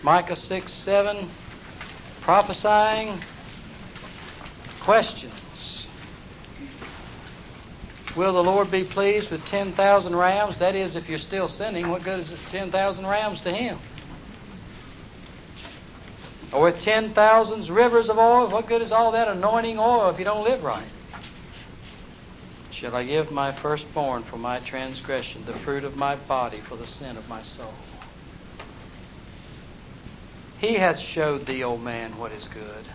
Micah 6:7, prophesying. Questions. Will the Lord be pleased with 10,000 rams? That is, if you're still sinning, what good is it 10,000 rams to Him? Or with 10,000 rivers of oil, what good is all that anointing oil if you don't live right? Shall I give my firstborn for my transgression, the fruit of my body for the sin of my soul? He hath showed thee, O man, what is good.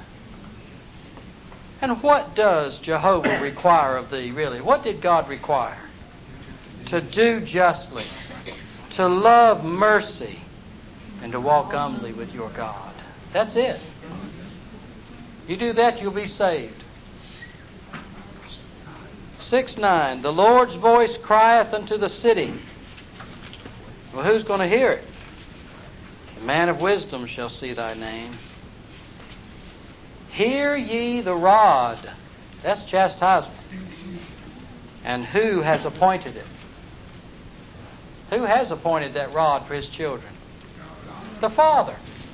And what does Jehovah require of thee, really? What did God require? To do justly, to love mercy, and to walk humbly with your God. That's it. You do that, you'll be saved. 6:9, the Lord's voice crieth unto the city. Well, who's going to hear it? The man of wisdom shall see thy name. Hear ye the rod. That's chastisement. And who has appointed it? Who has appointed that rod for His children? The Father.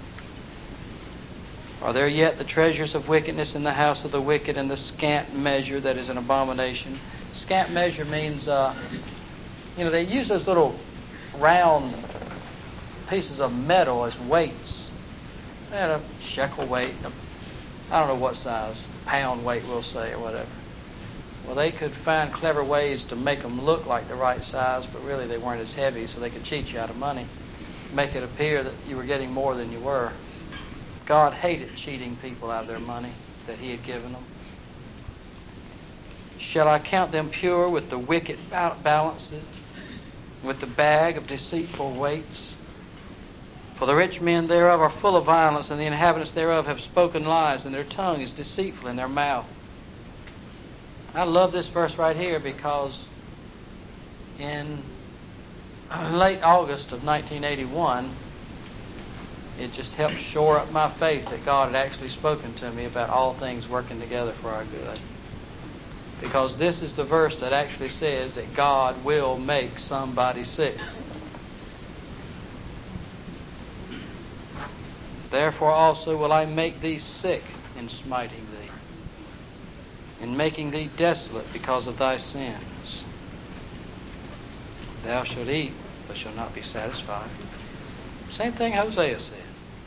Are there yet the treasures of wickedness in the house of the wicked, and the scant measure that is an abomination? Scant measure means, they use those little round pieces of metal as weights. They had a shekel weight, I don't know what size, pound weight we'll say, or whatever. Well, they could find clever ways to make them look like the right size, but really they weren't as heavy, so they could cheat you out of money, make it appear that you were getting more than you were. God hated cheating people out of their money that He had given them. Shall I count them pure with the wicked balances, with the bag of deceitful weights? For the rich men thereof are full of violence, and the inhabitants thereof have spoken lies, and their tongue is deceitful in their mouth. I love this verse right here because in late August of 1981, it just helped shore up my faith that God had actually spoken to me about all things working together for our good. Because this is the verse that actually says that God will make somebody sick. Therefore also will I make thee sick in smiting thee, in making thee desolate because of thy sins. Thou shalt eat, but shalt not be satisfied. Same thing Hosea said.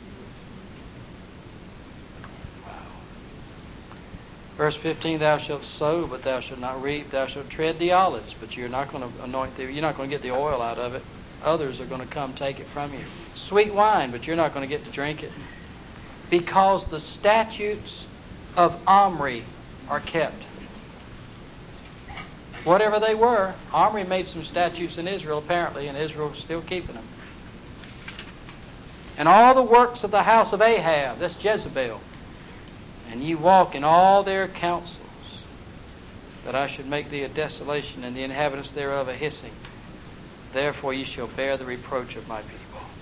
Wow. Verse 15, thou shalt sow, but thou shalt not reap. Thou shalt tread the olives, but you're not going to anoint you're not going to get the oil out of it. Others are going to come take it from you. Sweet wine, but you're not going to get to drink it. Because the statutes of Omri are kept. Whatever they were, Omri made some statutes in Israel apparently, and Israel is still keeping them. And all the works of the house of Ahab, that's Jezebel, and ye walk in all their counsels, that I should make thee a desolation, and the inhabitants thereof a hissing. Therefore ye shall bear the reproach of my people.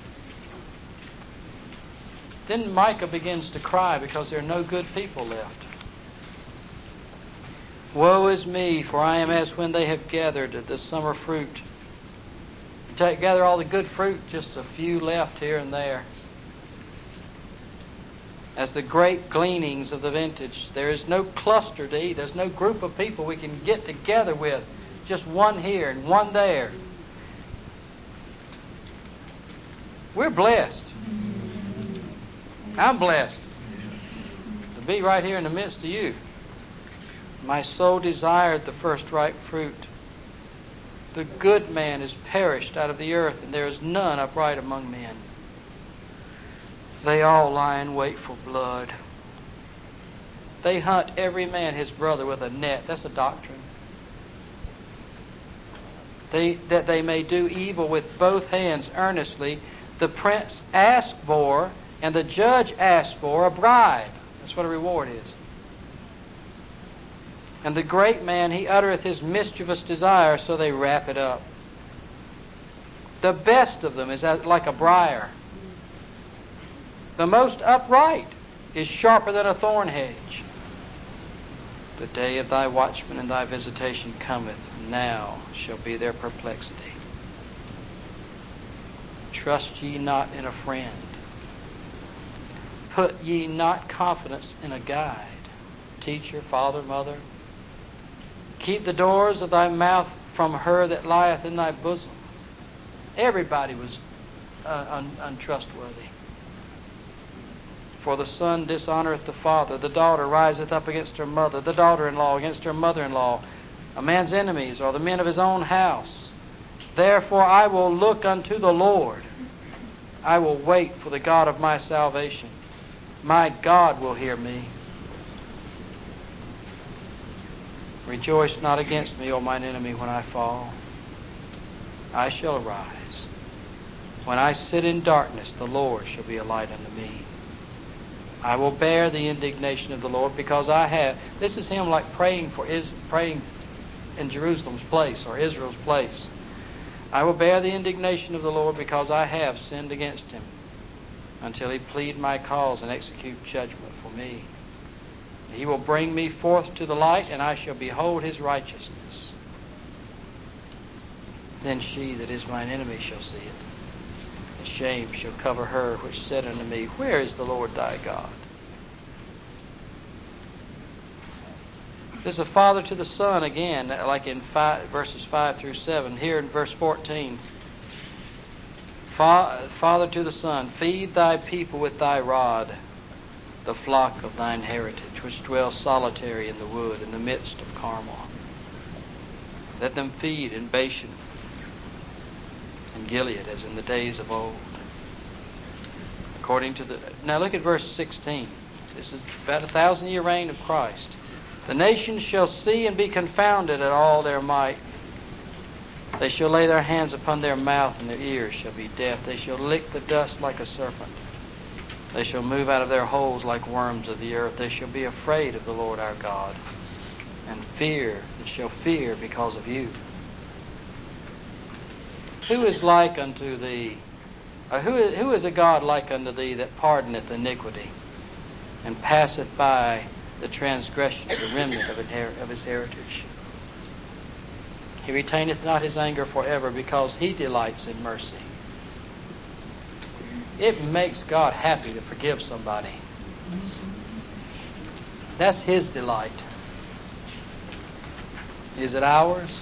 Then Micah begins to cry because there are no good people left. Woe is me, for I am as when they have gathered the summer fruit. Gather all the good fruit, just a few left here and there. As the great gleanings of the vintage, there is no cluster to eat. There's no group of people we can get together with. Just one here and one there. We're blessed. I'm blessed to be right here in the midst of you. My soul desired the first ripe fruit. The good man is perished out of the earth, and there is none upright among men. They all lie in wait for blood. They hunt every man his brother with a net. That's a doctrine. That they may do evil with both hands earnestly. The prince asked for, and the judge asked for a bribe. That's what a reward is. And the great man, he uttereth his mischievous desire, so they wrap it up. The best of them is like a briar. The most upright is sharper than a thorn hedge. The day of thy watchman and thy visitation cometh. Now shall be their perplexity. Trust ye not in a friend, Put ye not confidence in a guide, teacher, father, mother. Keep the doors of thy mouth from her that lieth in thy bosom. Everybody was untrustworthy. For the son dishonoreth the father, the daughter riseth up against her mother, the daughter-in-law against her mother-in-law. A man's enemies are the men of his own house. Therefore I will look unto the Lord. I will wait for the God of my salvation. My God will hear me. Rejoice not against me, O mine enemy, when I fall. I shall arise. When I sit in darkness, the Lord shall be a light unto me. I will bear the indignation of the Lord, because I have. This is him like praying in Jerusalem's place, or Israel's place. I will bear the indignation of the Lord, because I have sinned against him, until he plead my cause and execute judgment for me. He will bring me forth to the light, and I shall behold his righteousness. Then she that is mine enemy shall see it. The shame shall cover her which said unto me, Where is the Lord thy God? There's a father to the son again, like in verses 5 through 7. Here in verse 14. Father to the son, feed thy people with thy rod, the flock of thine heritage, which dwell solitary in the wood, in the midst of Carmel. Let them feed in Bashan and Gilead, as in the days of old. Now look at verse 16. This is about 1,000-year reign of Christ. The nations shall see and be confounded at all their might. They shall lay their hands upon their mouth, and their ears shall be deaf. They shall lick the dust like a serpent. They shall move out of their holes like worms of the earth. They shall be afraid of the Lord our God, and shall fear because of you. Who is like unto thee? Who is a God like unto thee, that pardoneth iniquity, and passeth by the transgression of the remnant of his heritage? He retaineth not his anger forever, because he delights in mercy. It makes God happy to forgive somebody. That's his delight. Is it ours?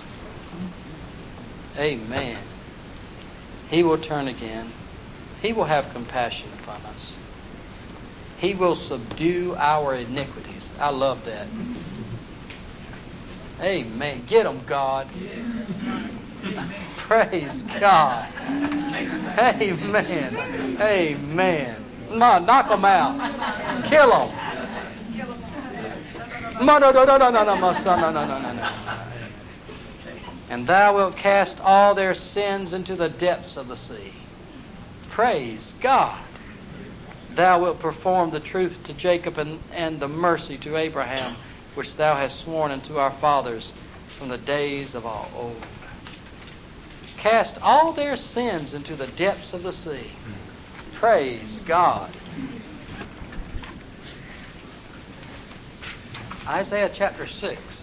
Amen. He will turn again. He will have compassion upon us. He will subdue our iniquities. I love that. Amen. Get them, God. Praise God. Amen. Amen. Knock them out. Kill them. No. And thou wilt cast all their sins into the depths of the sea. Praise God. Thou wilt perform the truth to Jacob and the mercy to Abraham, which thou hast sworn unto our fathers from the days of old. Cast all their sins into the depths of the sea. Praise God. Isaiah chapter 6.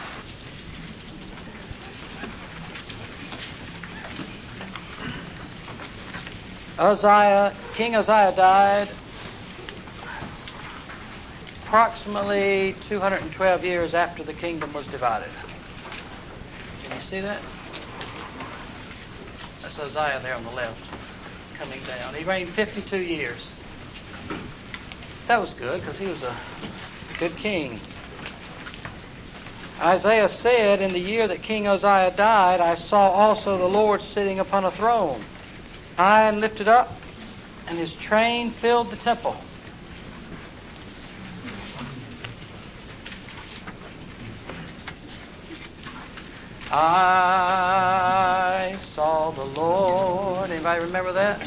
King Uzziah died approximately 212 years after the kingdom was divided. Can you see that? That's Uzziah there on the left, coming down. He reigned 52 years. That was good, because he was a good king. Isaiah said, in the year that King Uzziah died, I saw also the Lord sitting upon a throne, high and lifted up, and his train filled the temple. I saw the Lord. Anybody remember that?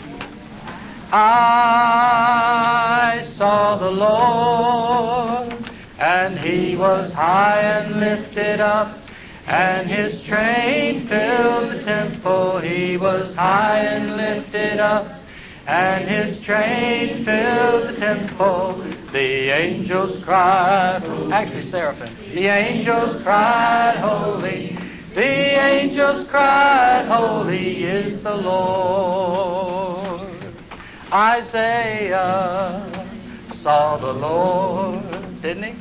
I saw the Lord, and he was high and lifted up, and his train filled the temple. He was high and lifted up, and his train filled the temple. The angels cried, actually seraphim, the angels cried, holy. The angels cried, holy is the Lord. Isaiah saw the Lord, didn't he?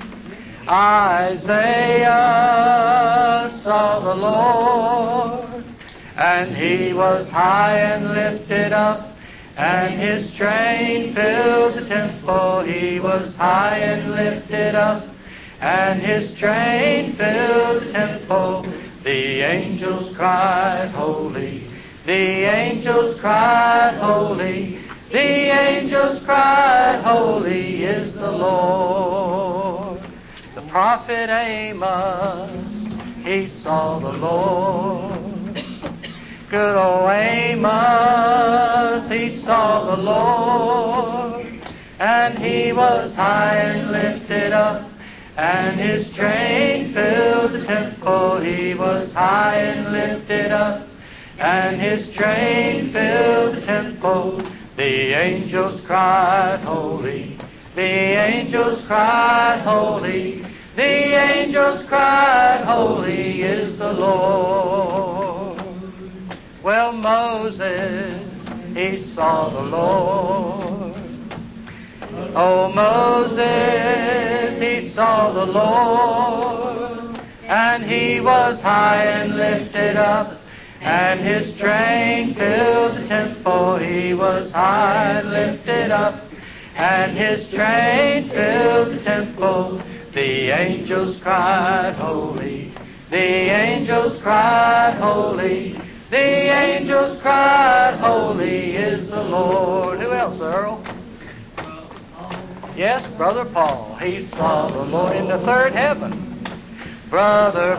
Isaiah saw the Lord, and he was high and lifted up, and his train filled the temple. He was high and lifted up, and his train filled the temple. The angels cried, holy. The angels cried, holy. The angels cried, holy is the Lord. The prophet Amos, he saw the Lord. Good old Amos, he saw the Lord, and he was high and lifted up, and his train filled the temple. He was high and lifted up, and his train filled the temple. The angels cried, holy. The angels cried, holy. The angels cried, holy is the Lord. Well, Moses, he saw the Lord. Oh, Moses, he saw the Lord, and he was high and lifted up, and his train filled the temple. He was high and lifted up, and his train filled the temple. The angels cried, holy. The angels cried, holy. The angels cried, holy is the Lord. Who else, Earl? Yes, Brother Paul. He saw the Lord in the third heaven. Brother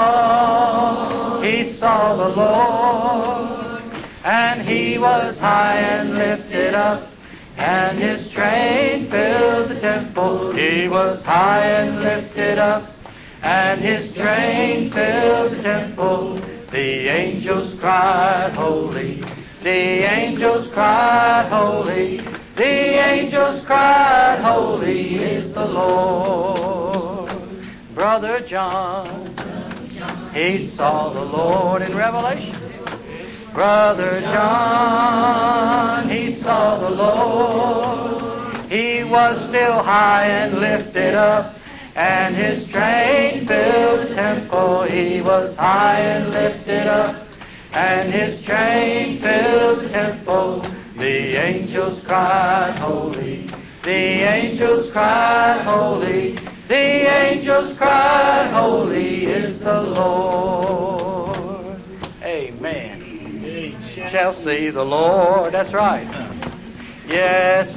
Paul, he saw the Lord, and he was high and lifted up, and his train filled the temple. He was high and lifted up, and his train filled the temple. The angels cried, holy. The angels cried, holy. The angels cried, holy is the Lord. Brother John, he saw the Lord in Revelation. Brother John, he saw the Lord. He was still high and lifted up, and his train filled the temple. He was high and lifted up, and his train filled the temple. The angels cried, holy. The angels cried, holy. The angels cried, holy is the Lord. Amen. Shall see the Lord. That's right. Yes,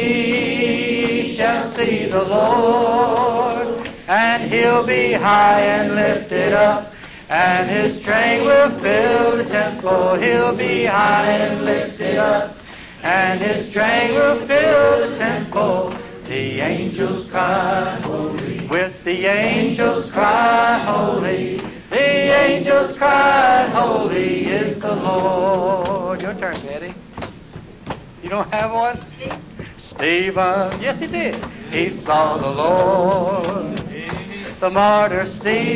we shall see the Lord, and he'll be high and lifted up, and his train will fill the temple. He'll be high and lifted up, and his train will fill the temple. The angels cry, holy. With the angels cry, holy. The angels cry, holy is the Lord. Your turn, Betty. You don't have one? Stephen. Yes, he did. He saw the Lord. The martyr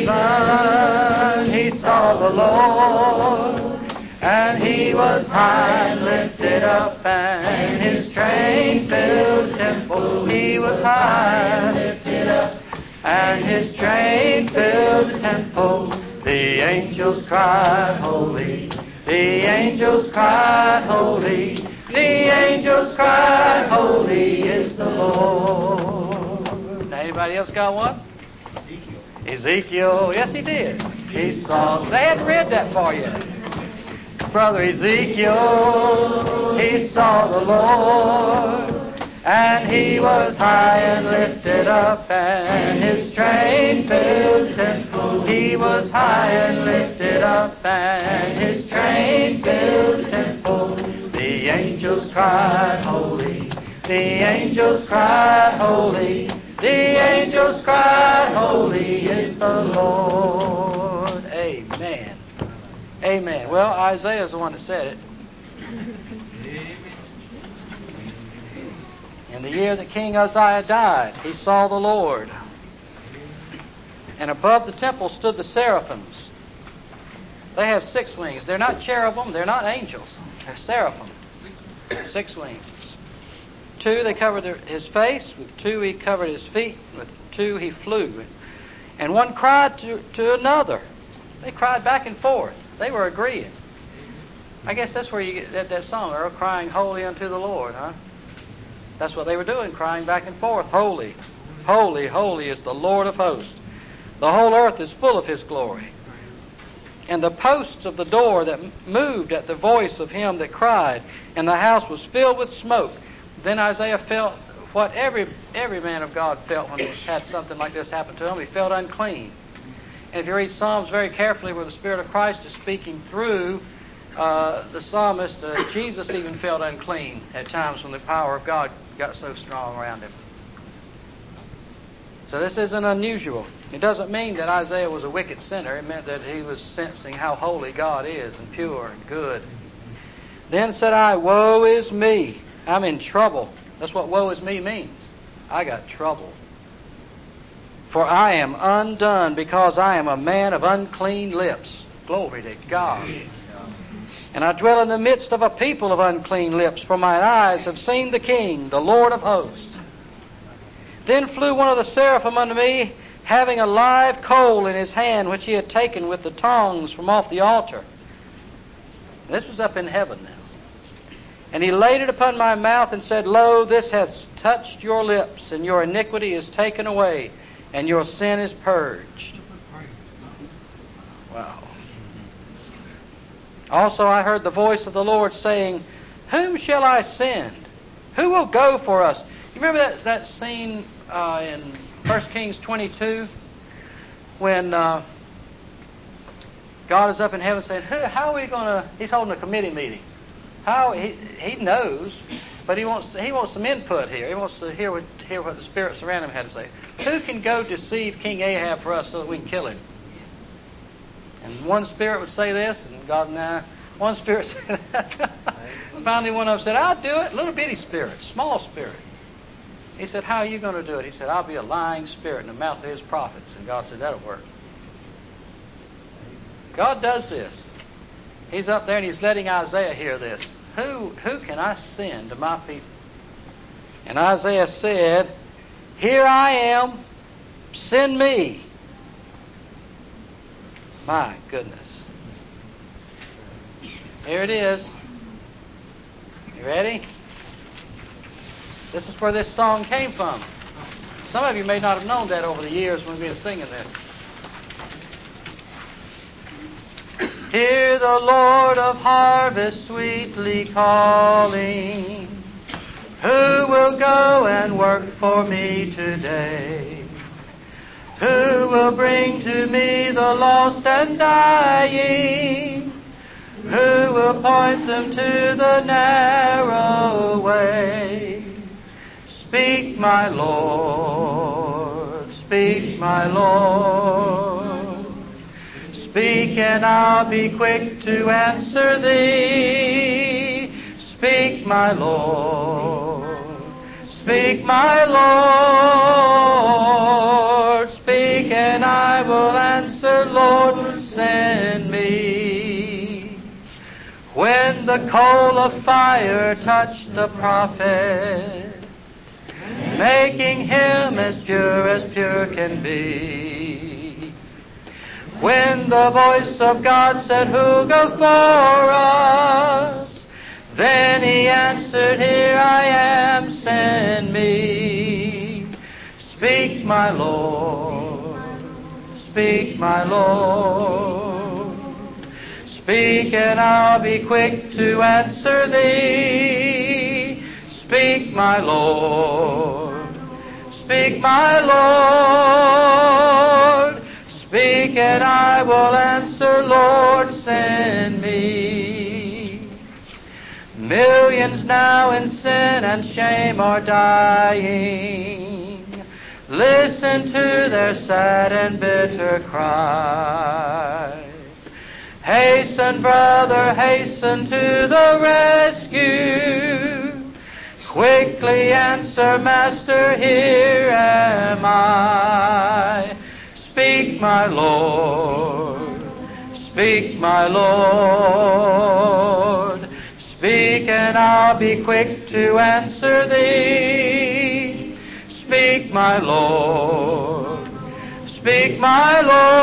Stephen, he saw the Lord, and he was high and lifted up, and his train filled the temple. He was high and lifted up, and his train filled the temple. The angels cried, holy. The angels cried, holy. The angels cried, holy is the Lord. Now, anybody else got one? Ezekiel. Yes, he did. He saw. They hadn't read that far yet. Brother Ezekiel, he saw the Lord, and he was high and lifted up, and his train filled the temple. He was high and lifted up, and his train filled the temple. The angels cried, holy. The angels cried, holy. The angels cried, holy is the Lord. Amen. Amen. Well, Isaiah's the one that said it. In the year that King Uzziah died, he saw the Lord. And above the temple stood the seraphims. They have 6 wings. They're not cherubim. They're not angels. They're seraphim. 6 wings. 2 two they covered his face, with two he covered his feet, with two he flew. And one cried to another. They cried back and forth. They were agreeing. I guess that's where you get that song, Earl, crying holy unto the Lord, huh? That's what they were doing, crying back and forth. Holy, holy, holy is the Lord of hosts. The whole earth is full of his glory. And the posts of the door that moved at the voice of him that cried, and the house was filled with smoke. Then Isaiah felt what every man of God felt when he had something like this happen to him. He felt unclean. And if you read Psalms very carefully, where the Spirit of Christ is speaking through the psalmist, Jesus even felt unclean at times when the power of God got so strong around him. So this isn't unusual. It doesn't mean that Isaiah was a wicked sinner. It meant that he was sensing how holy God is, and pure and good. Then said I, woe is me. I'm in trouble. That's what woe is me means. I got trouble. For I am undone, because I am a man of unclean lips. Glory to God. And I dwell in the midst of a people of unclean lips, for mine eyes have seen the King, the Lord of hosts. Then flew one of the seraphim unto me, having a live coal in his hand, which he had taken with the tongs from off the altar. This was up in heaven now. And he laid it upon my mouth and said, Lo, this hath touched your lips, and your iniquity is taken away, and your sin is purged. Wow. Also I heard the voice of the Lord saying, Whom shall I send? Who will go for us? You remember that scene in 1 Kings 22 when God is up in heaven saying, how are we going to... He's holding a committee meeting. He knows, but he wants some input here. He wants to hear what the spirits around him had to say. Who can go deceive King Ahab for us so that we can kill him? And one spirit would say this, and God, nah. One spirit said that. Finally, one of them said, I'll do it. Little bitty spirit, small spirit. He said, how are you going to do it? He said, I'll be a lying spirit in the mouth of his prophets. And God said, that'll work. God does this. He's up there and he's letting Isaiah hear this. Who can I send to my people? And Isaiah said, Here I am, send me. My goodness. Here it is. You ready? This is where this song came from. Some of you may not have known that over the years when we've been singing this. Hear the Lord of harvest sweetly calling. Who will go and work for me today? Who will bring to me the lost and dying? Who will point them to the narrow way? Speak, my Lord, speak, my Lord. Speak, and I'll be quick to answer thee. Speak, my Lord, speak, my Lord. Speak, and I will answer, Lord, send me. When the coal of fire touched the prophet, making him as pure can be. When the voice of God said, Who'll go for us? Then he answered, Here I am, send me. Speak, my Lord, speak, my Lord. Speak, and I'll be quick to answer thee. Speak, my Lord, speak, my Lord. Speak, and I will answer, Lord, send me. Millions now in sin and shame are dying. Listen to their sad and bitter cry. Hasten, brother, hasten to the rescue. Quickly answer, Master, here am I. Speak, my Lord, speak, my Lord. Speak, and and I'll be quick to answer thee. Speak, my Lord. Speak, my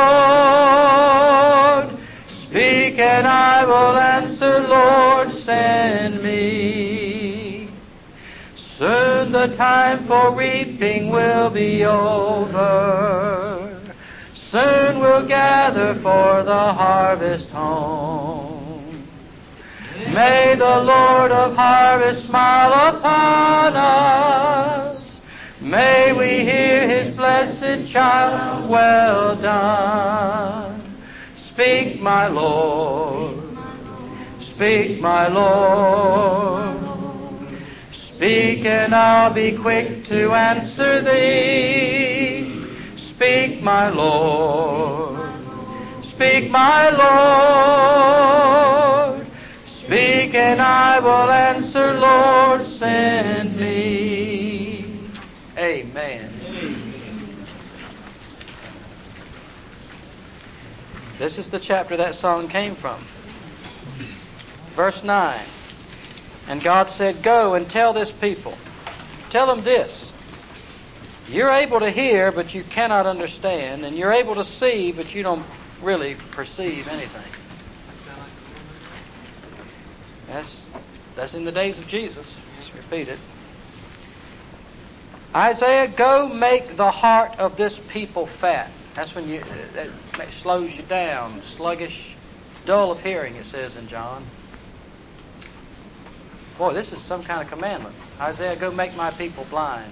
Lord. Speak, and I will answer, Lord, send me. Soon the time for reaping will be over. Soon we'll gather for the harvest home. May the Lord of harvest smile upon us. May we hear His blessed child, well done. Speak, my Lord. Speak, my Lord. Speak, and I'll be quick to answer thee. Speak, my Lord. Speak, my Lord. Speak, and I will answer, Lord, send me. Amen. This is the chapter that song came from. Verse 9. And God said, go and tell this people. Tell them this. You're able to hear, but you cannot understand. And you're able to see, but you don't really perceive anything. That's in the days of Jesus. Just repeat it. Isaiah, go make the heart of this people fat. That's when that slows you down. Sluggish, dull of hearing, it says in John. Boy, this is some kind of commandment. Isaiah, go make my people blind.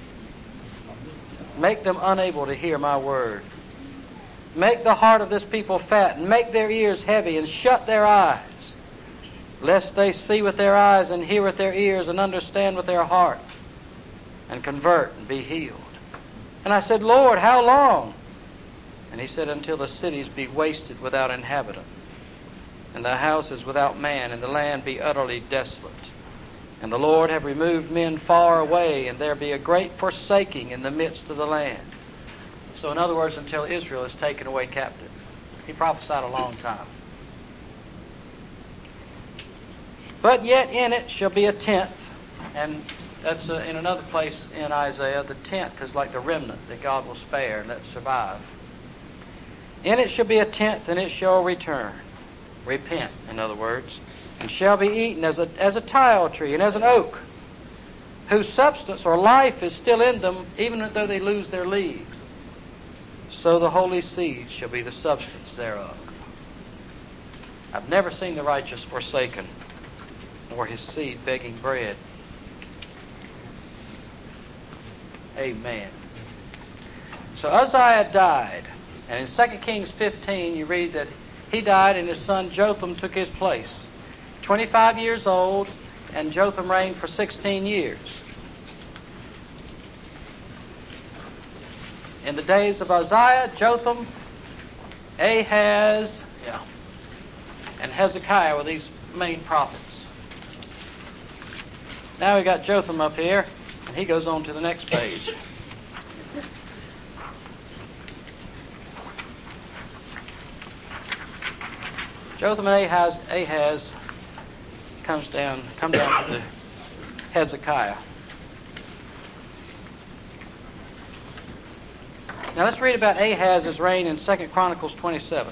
Make them unable to hear my word. Make the heart of this people fat, and make their ears heavy, and shut their eyes, lest they see with their eyes, and hear with their ears, and understand with their heart, and convert and be healed. And I said, Lord, how long? And He said, until the cities be wasted without inhabitant, and the houses without man, and the land be utterly desolate. And the Lord have removed men far away, and there be a great forsaking in the midst of the land. So in other words, until Israel is taken away captive. He prophesied a long time. But yet in it shall be a tenth. And that's in another place in Isaiah, the tenth is like the remnant that God will spare and let survive. In it shall be a tenth, and it shall return. Repent, in other words. And shall be eaten as a tile tree and as an oak, whose substance or life is still in them, even though they lose their leaves. So the holy seed shall be the substance thereof. I've never seen the righteous forsaken, nor his seed begging bread. Amen. So Uzziah died, and in 2 Kings 15 you read that he died and his son Jotham took his place. 25 years old, and Jotham reigned for 16 years. In the days of Uzziah, Jotham, Ahaz, and Hezekiah were these main prophets. Now we got Jotham up here, and he goes on to the next page. Jotham and Ahaz come down to the Hezekiah. Now let's read about Ahaz's reign in 2 Chronicles 27.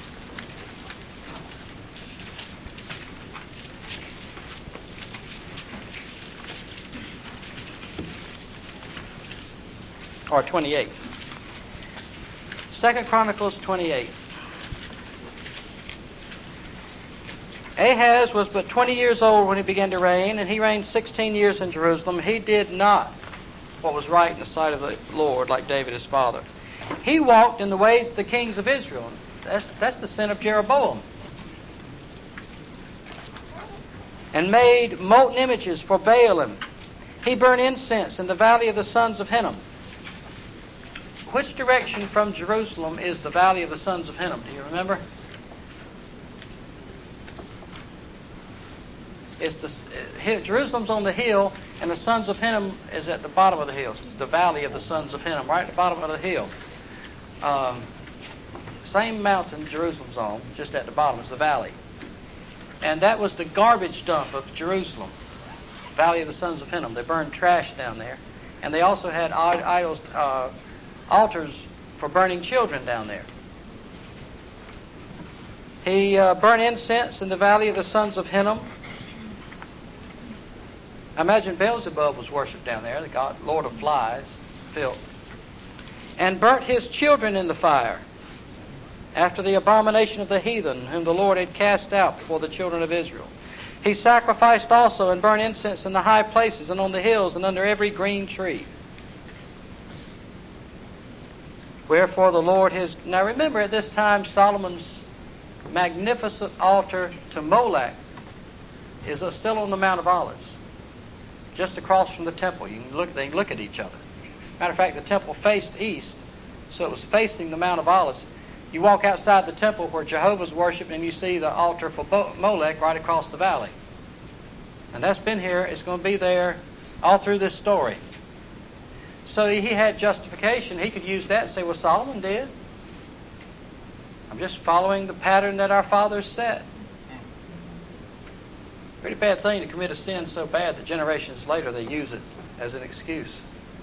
Or 28. 2 Chronicles 28. Ahaz was but 20 years old when he began to reign, and he reigned 16 years in Jerusalem. He did not what was right in the sight of the Lord, like David his father. He walked in the ways of the kings of Israel. That's the sin of Jeroboam. And made molten images for Baalim. He burned incense in the valley of the sons of Hinnom. Which direction from Jerusalem is the valley of the sons of Hinnom? Do you remember? Jerusalem's on the hill, and the sons of Hinnom is at the bottom of the hill. The valley of the sons of Hinnom, right at the bottom of the hill. Same mountain Jerusalem's on, just at the bottom is the valley. And that was the garbage dump of Jerusalem, Valley of the Sons of Hinnom. They burned trash down there. And they also had idols, altars for burning children down there. He burned incense in the Valley of the Sons of Hinnom. I imagine Beelzebub was worshipped down there, the god, Lord of flies, filth. And burnt his children in the fire, after the abomination of the heathen, whom the Lord had cast out before the children of Israel. He sacrificed also and burned incense in the high places and on the hills and under every green tree. Wherefore the Lord his... Now remember, at this time, Solomon's magnificent altar to Molech is still on the Mount of Olives, just across from the temple. They can look at each other. Matter of fact, the temple faced east, so it was facing the Mount of Olives. You walk outside the temple where Jehovah's worshipped, and you see the altar for Molech right across the valley. And that's been here. It's going to be there all through this story. So he had justification. He could use that and say, well, Solomon did. I'm just following the pattern that our fathers set. Pretty bad thing to commit a sin so bad that generations later they use it as an excuse.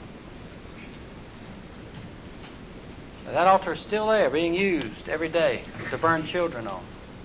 Now, that altar is still there, being used every day to burn children on.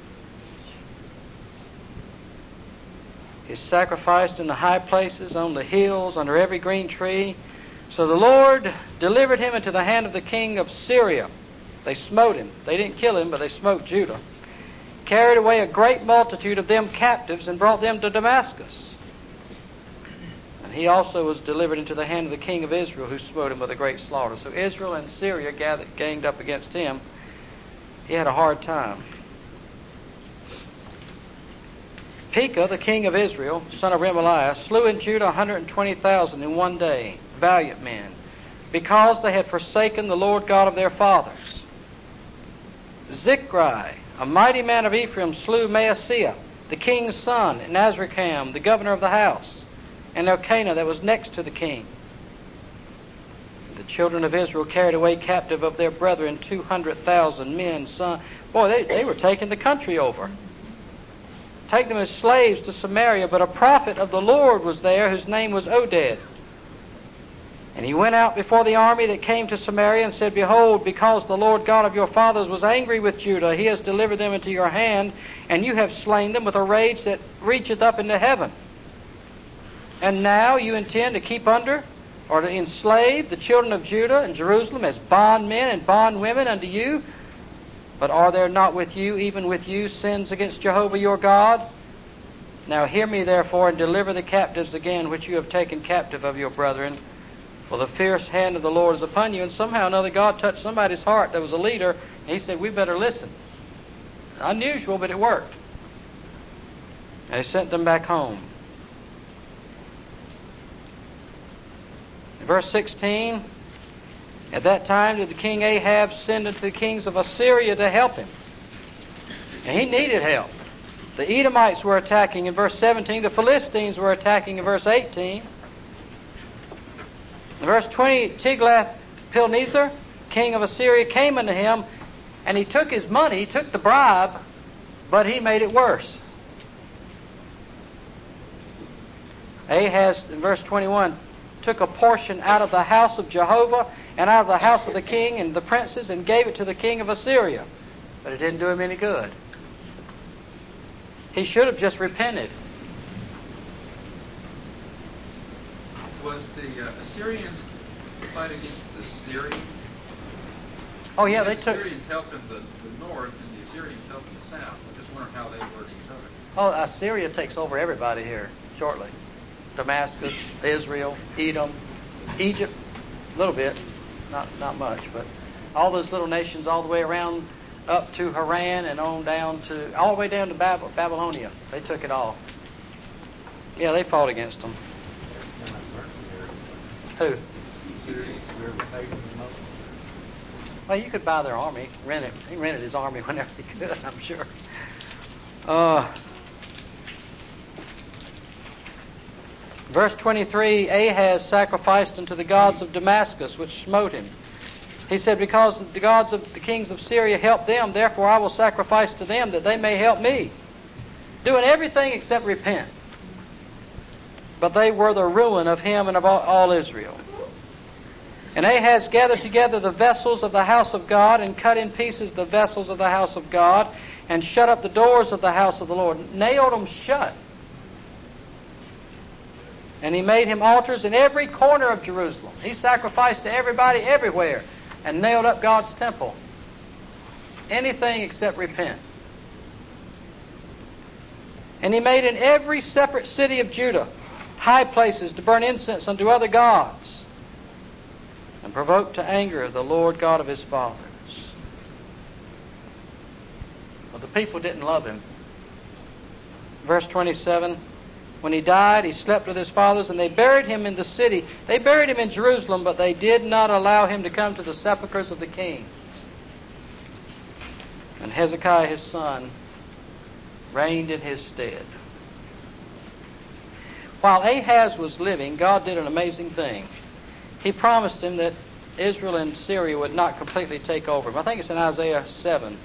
He sacrificed in the high places, on the hills, under every green tree. So the Lord delivered him into the hand of the king of Syria. They smote him. They didn't kill him, but they smote Judah. Carried away a great multitude of them captives and brought them to Damascus. And he also was delivered into the hand of the king of Israel, who smote him with a great slaughter. So Israel and Syria ganged up against him. He had a hard time. Pekah, the king of Israel, son of Remaliah, slew in Judah 120,000 in one day, valiant men, because they had forsaken the Lord God of their fathers. Zichri, a mighty man of Ephraim, slew Maaseiah, the king's son, and Azrikam, the governor of the house, and Elkanah that was next to the king. The children of Israel carried away captive of their brethren 200,000 men, son. Boy, they were taking the country over. Take them as slaves to Samaria, but a prophet of the Lord was there, whose name was Oded. And he went out before the army that came to Samaria and said, Behold, because the Lord God of your fathers was angry with Judah, he has delivered them into your hand, and you have slain them with a rage that reacheth up into heaven. And now you intend to keep under, or to enslave the children of Judah and Jerusalem as bondmen and bondwomen unto you. But are there not with you, even with you, sins against Jehovah your God? Now hear me therefore, and deliver the captives again, which you have taken captive of your brethren. For the fierce hand of the Lord is upon you. And somehow or another God touched somebody's heart that was a leader, and he said, we better listen. Unusual, but it worked. And he sent them back home. In verse 16, at that time did the king Ahab send unto the kings of Assyria to help him. And he needed help. The Edomites were attacking in verse 17. The Philistines were attacking in verse 18. In verse 20, Tiglath-Pilneser, king of Assyria, came unto him, and he took his money, he took the bribe, but he made it worse. Ahaz, in verse 21, took a portion out of the house of Jehovah and out of the house of the king and the princes and gave it to the king of Assyria. But it didn't do him any good. He should have just repented. Was the Assyrians fight against the Syrians? Oh yeah, the they took... Assyrians helped in the north and the Assyrians helped in the south. I just wonder how they were to each other. Oh, Assyria takes over everybody here shortly. Damascus, Israel, Edom, Egypt, a little bit, not much, but all those little nations all the way around up to Haran and on down to, all the way down to Babylonia. They took it all. Yeah, they fought against them. Who? Well, you could buy their army, rent it. He rented his army whenever he could, I'm sure. Verse 23, Ahaz sacrificed unto the gods of Damascus, which smote him. He said, because the gods of the kings of Syria helped them, therefore I will sacrifice to them, that they may help me. doing everything except repent. But they were the ruin of him and of all Israel. And Ahaz gathered together the vessels of the house of God, and cut in pieces the vessels of the house of God, and shut up the doors of the house of the Lord, nailed them shut. And he made him altars in every corner of Jerusalem. He sacrificed to everybody everywhere, and nailed up God's temple. Anything except repent. And he made in every separate city of Judah high places to burn incense unto other gods, and provoked to anger the Lord God of his fathers. Well, the people didn't love him. Verse 27, when he died, he slept with his fathers, and they buried him in the city. They buried him in Jerusalem, but they did not allow him to come to the sepulchres of the kings. And Hezekiah his son reigned in his stead. While Ahaz was living, God did an amazing thing. He promised him that Israel and Syria would not completely take over him. I think it's in Isaiah 7.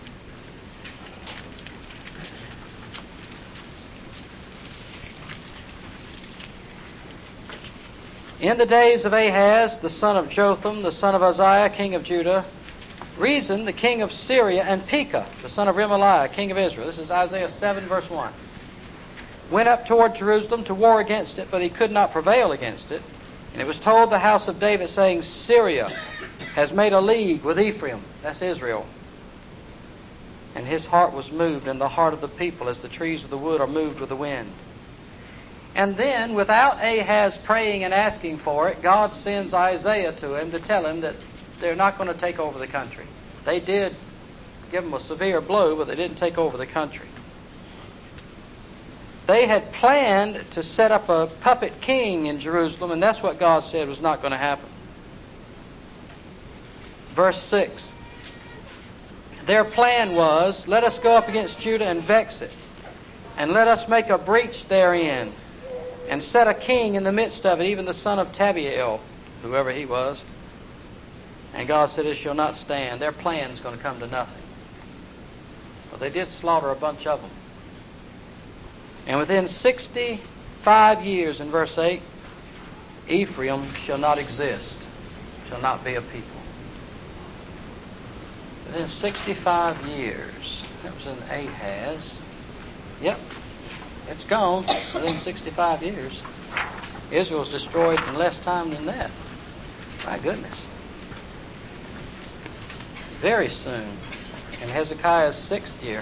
In the days of Ahaz, the son of Jotham, the son of Uzziah, king of Judah, Rezin, the king of Syria, and Pekah, the son of Remaliah, king of Israel. This is Isaiah 7, verse 1. Went up toward Jerusalem to war against it, but he could not prevail against it. And it was told the house of David, saying, Syria has made a league with Ephraim, that's Israel. And his heart was moved, and the heart of the people, as the trees of the wood are moved with the wind. And then, without Ahaz praying and asking for it, God sends Isaiah to him to tell him that they're not going to take over the country. They did give him a severe blow, but they didn't take over the country. They had planned to set up a puppet king in Jerusalem, and that's what God said was not going to happen. Verse 6. Their plan was, let us go up against Judah and vex it, and let us make a breach therein, and set a king in the midst of it, even the son of Tabiel, whoever he was. And God said, it shall not stand. Their plan's going to come to nothing. But they did slaughter a bunch of them. And within 65 years, in verse 8, Ephraim shall not exist, shall not be a people. Within 65 years, that was in Ahaz. Yep, it's gone within 65 years. Israel's destroyed in less time than that. My goodness. Very soon, in Hezekiah's 6th year.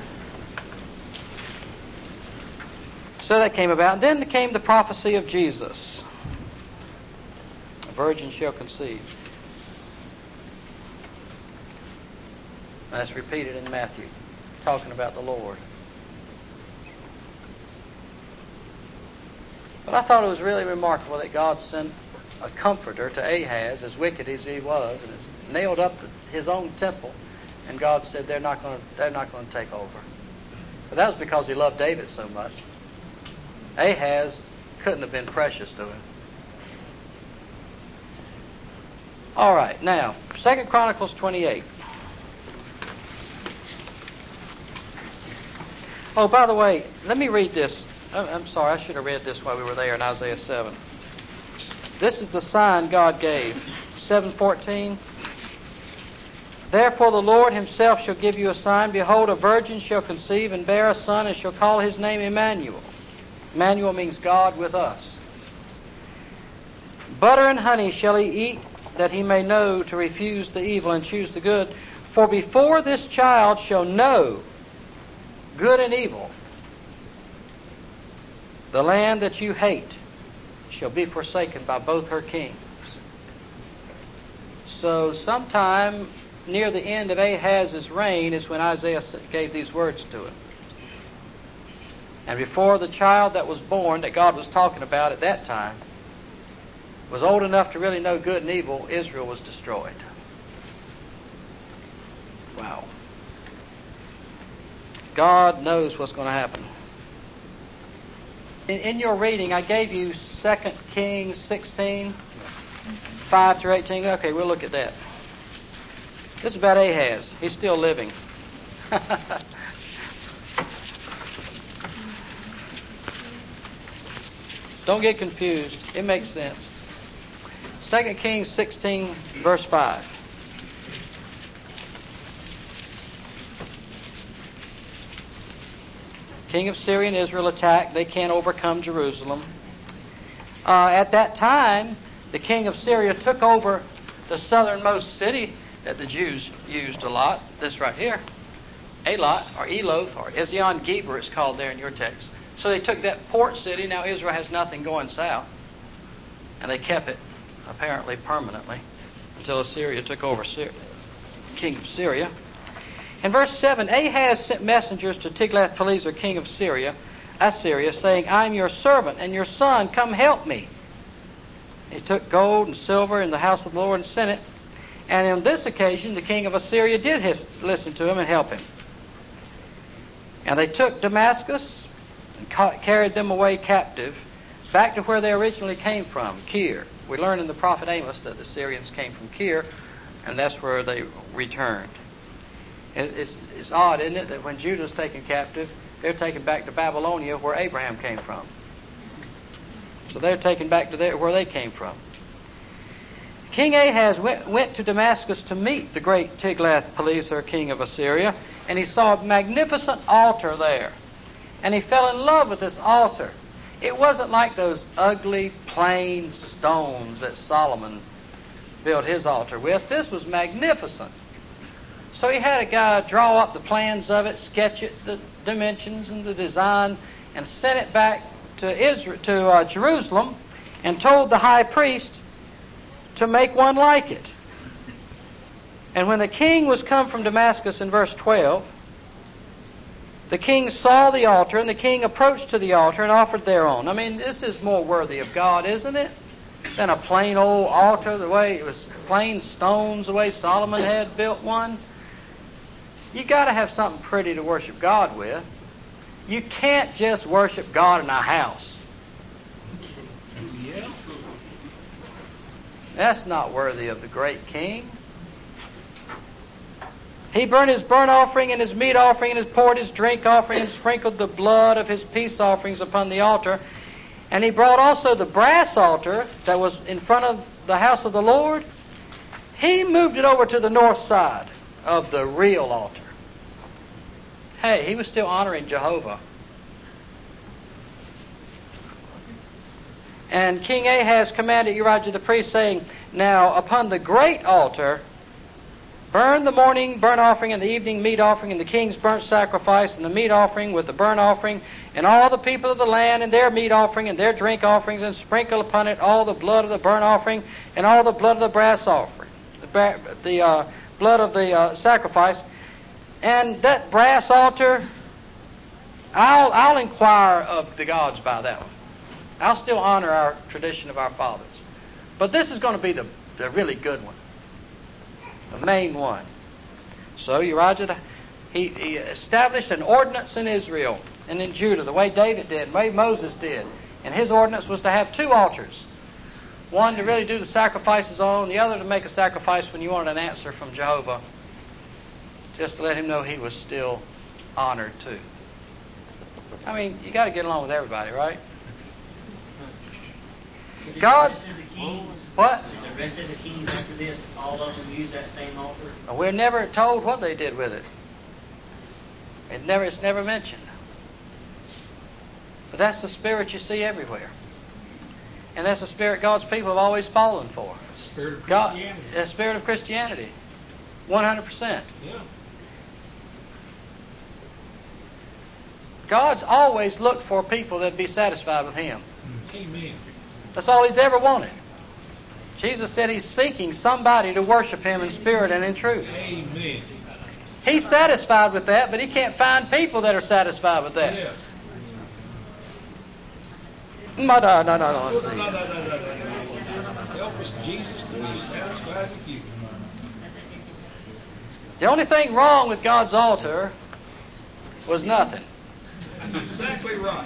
So that came about. And then came the prophecy of Jesus. A virgin shall conceive. That's repeated in Matthew, talking about the Lord. But I thought it was really remarkable that God sent a comforter to Ahaz, as wicked as he was, and has nailed up his own temple. And God said they're not going to take over. But that was because he loved David so much. Ahaz couldn't have been precious to him. All right, now 2 Chronicles 28. Oh, by the way, let me read this. I'm sorry, I should have read this while we were there in Isaiah 7. This is the sign God gave. 7:14. Therefore the Lord himself shall give you a sign. Behold, a virgin shall conceive and bear a son, and shall call his name Emmanuel. Emmanuel means God with us. Butter and honey shall he eat, that he may know to refuse the evil and choose the good. For before this child shall know good and evil, the land that you hate shall be forsaken by both her kings. So sometime near the end of Ahaz's reign is when Isaiah gave these words to him. And before the child that was born that God was talking about at that time was old enough to really know good and evil, Israel was destroyed. Wow. God knows what's going to happen. In your reading, I gave you 2 Kings 16, 5 through 18. Okay, we'll look at that. This is about Ahaz. He's still living. Don't get confused. It makes sense. 2 Kings 16, verse 5. King of Syria and Israel attack. They can't overcome Jerusalem. At that time, the king of Syria took over the southernmost city that the Jews used a lot. This right here. Elot, or Eloth, or Ezion Geber, it's called there in your text. So they took that port city. Now Israel has nothing going south. And they kept it, apparently permanently, until Assyria took over king of Syria. In verse 7, Ahaz sent messengers to Tiglath-Pileser, king of Assyria, saying, I am your servant and your son, come help me. He took gold and silver in the house of the Lord and sent it. And on this occasion, the king of Assyria did listen to him and help him. And they took Damascus and carried them away captive back to where they originally came from, Kir. We learn in the prophet Amos that the Syrians came from Kir, and that's where they returned. It's odd, isn't it, that when Judah's taken captive, they're taken back to Babylonia, where Abraham came from. So they're taken back to where they came from. King Ahaz went to Damascus to meet the great Tiglath-Pileser, king of Assyria, and he saw a magnificent altar there. And he fell in love with this altar. It wasn't like those ugly, plain stones that Solomon built his altar with. This was magnificent. So he had a guy draw up the plans of it, sketch it, the dimensions and the design, and sent it back to Jerusalem, and told the high priest to make one like it. And when the king was come from Damascus in verse 12, the king saw the altar, and the king approached to the altar and offered thereon. I mean, this is more worthy of God, isn't it? Than a plain old altar, the way it was plain stones, the way Solomon had built one. You got to have something pretty to worship God with. You can't just worship God in a house. Yeah. That's not worthy of the great king. He burned his burnt offering and his meat offering and has poured his drink offering and sprinkled the blood of his peace offerings upon the altar. And he brought also the brass altar that was in front of the house of the Lord. He moved it over to the north side of the real altar. Hey, he was still honoring Jehovah. And King Ahaz commanded Urijah the priest, saying, Now upon the great altar burn the morning burnt offering and the evening meat offering and the king's burnt sacrifice and the meat offering with the burnt offering and all the people of the land and their meat offering and their drink offerings, and sprinkle upon it all the blood of the burnt offering and all the blood of the brass offering, the blood of the sacrifice. And that brass altar, I'll inquire of the gods by that one. I'll still honor our tradition of our fathers. But this is going to be the really good one. The main one. So Urijah, he established an ordinance in Israel and in Judah, the way David did, the way Moses did. And his ordinance was to have two altars. One to really do the sacrifices on, the other to make a sacrifice when you wanted an answer from Jehovah. Just to let him know he was still honored too. I mean, you got to get along with everybody, right? God, what? The rest of the kings after this, all of them use that same altar? We're never told what they did with it. It's never mentioned. But that's the spirit you see everywhere. And that's the spirit God's people have always fallen for. Spirit of Christianity. The spirit of Christianity. 100%. Yeah. God's always looked for people that'd be satisfied with Him. Amen. That's all He's ever wanted. Jesus said He's seeking somebody to worship Him in spirit and in truth. Amen. He's satisfied with that, but He can't find people that are satisfied with that. Yeah. No, let's see. No. Help us, Jesus, to be satisfied with you. The only thing wrong with God's altar was nothing. Exactly right.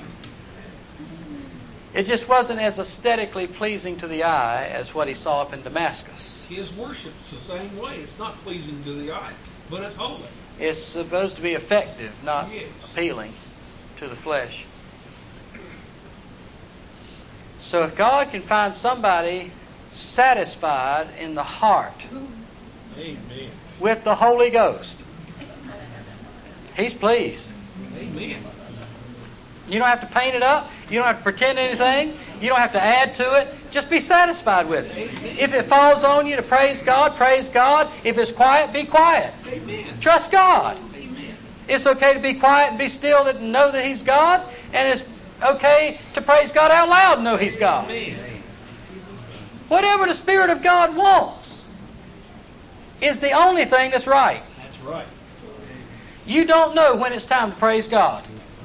It just wasn't as aesthetically pleasing to the eye as what he saw up in Damascus. His worship's the same way. It's not pleasing to the eye, but it's holy. It's supposed to be effective, not Yes. appealing to the flesh. So if God can find somebody satisfied in the heart Amen. with the Holy Ghost, He's pleased. Amen. You don't have to paint it up. You don't have to pretend anything. You don't have to add to it. Just be satisfied with it. If it falls on you to praise God, praise God. If it's quiet, be quiet. Amen. Trust God. Amen. It's okay to be quiet and be still and know that He's God. And it's okay to praise God out loud and know He's God. Amen. Whatever the Spirit of God wants is the only thing that's right. That's right. You don't know when it's time to praise God.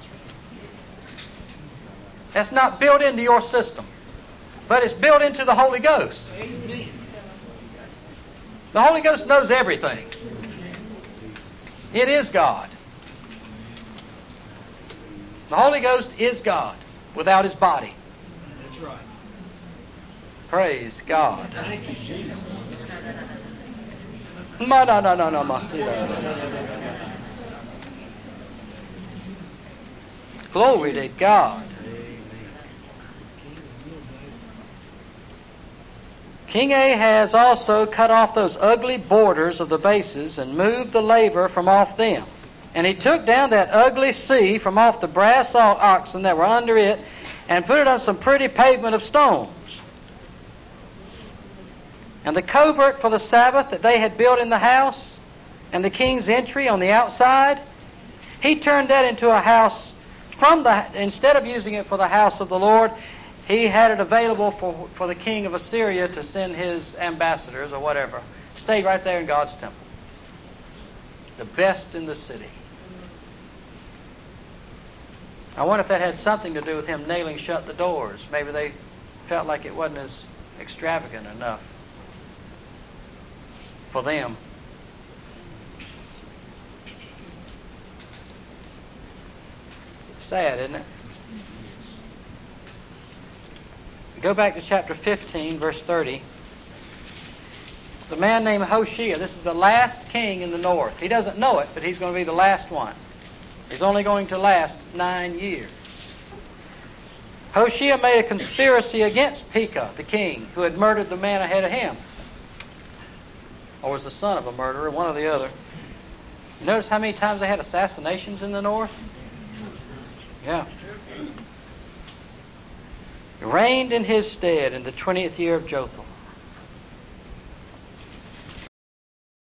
That's not built into your system. But it's built into the Holy Ghost. Amen. The Holy Ghost knows everything. It is God. The Holy Ghost is God without His body. That's right. Praise God. Thank you, Jesus. Glory to God. King Ahaz also cut off those ugly borders of the bases and moved the laver from off them. And he took down that ugly sea from off the brass oxen that were under it and put it on some pretty pavement of stones. And the covert for the Sabbath that they had built in the house and the king's entry on the outside, he turned that into a house instead of using it for the house of the Lord, he had it available for the king of Assyria to send his ambassadors or whatever. Stayed right there in God's temple. The best in the city. I wonder if that had something to do with him nailing shut the doors. Maybe they felt like it wasn't as extravagant enough for them. Sad, isn't it? Go back to chapter 15, verse 30. The man named Hoshea, this is the last king in the north. He doesn't know it, but he's going to be the last one. He's only going to last 9 years. Hoshea made a conspiracy against Pekah, the king, who had murdered the man ahead of him. Or was the son of a murderer, one or the other. You notice how many times they had assassinations in the north? Yeah. Reigned in his stead in the 20th year of Jotham.